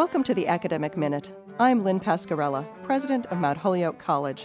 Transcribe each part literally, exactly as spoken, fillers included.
Welcome to the Academic Minute. I'm Lynn Pascarella, president of Mount Holyoke College.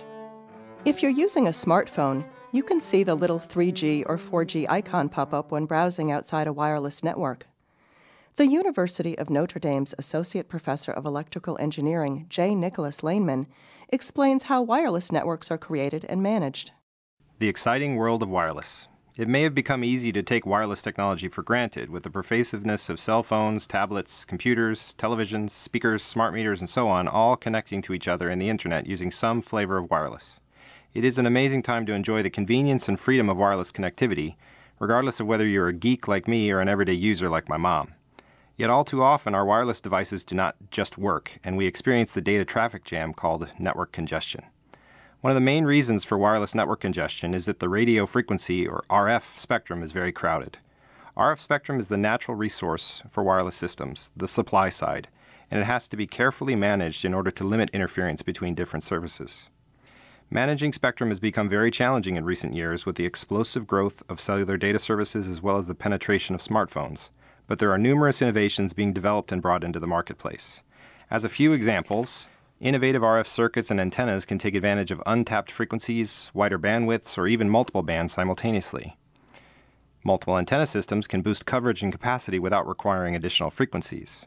If you're using a smartphone, you can see the little three G or four G icon pop up when browsing outside a wireless network. The University of Notre Dame's Associate Professor of Electrical Engineering, J. Nicholas Laneman, explains how wireless networks are created and managed. The exciting world of wireless. It may have become easy to take wireless technology for granted with the pervasiveness of cell phones, tablets, computers, televisions, speakers, smart meters, and so on, all connecting to each other in the internet using some flavor of wireless. It is an amazing time to enjoy the convenience and freedom of wireless connectivity, regardless of whether you're a geek like me or an everyday user like my mom. Yet all too often, our wireless devices do not just work, and we experience the data traffic jam called network congestion. One of the main reasons for wireless network congestion is that the radio frequency, or R F, spectrum is very crowded. R F spectrum is the natural resource for wireless systems, the supply side, and it has to be carefully managed in order to limit interference between different services. Managing spectrum has become very challenging in recent years with the explosive growth of cellular data services as well as the penetration of smartphones, but there are numerous innovations being developed and brought into the marketplace. As a few examples, innovative R F circuits and antennas can take advantage of untapped frequencies, wider bandwidths, or even multiple bands simultaneously. Multiple antenna systems can boost coverage and capacity without requiring additional frequencies.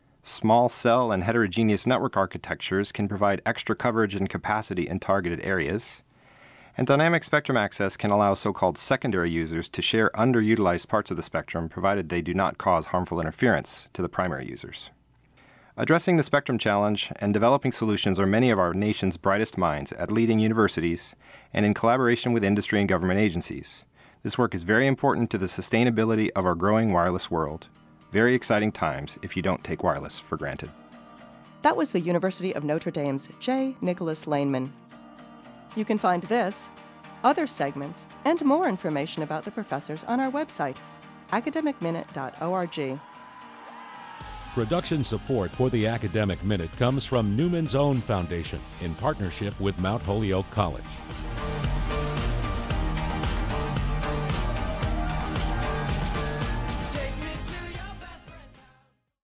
Small cell and heterogeneous network architectures can provide extra coverage and capacity in targeted areas. And dynamic spectrum access can allow so-called secondary users to share underutilized parts of the spectrum, provided they do not cause harmful interference to the primary users. Addressing the spectrum challenge and developing solutions are many of our nation's brightest minds at leading universities and in collaboration with industry and government agencies. This work is very important to the sustainability of our growing wireless world. Very exciting times if you don't take wireless for granted. That was the University of Notre Dame's J. Nicholas Laneman. You can find this, other segments, and more information about the professors on our website, academic minute dot org. Production support for the Academic Minute comes from Newman's Own Foundation in partnership with Mount Holyoke College.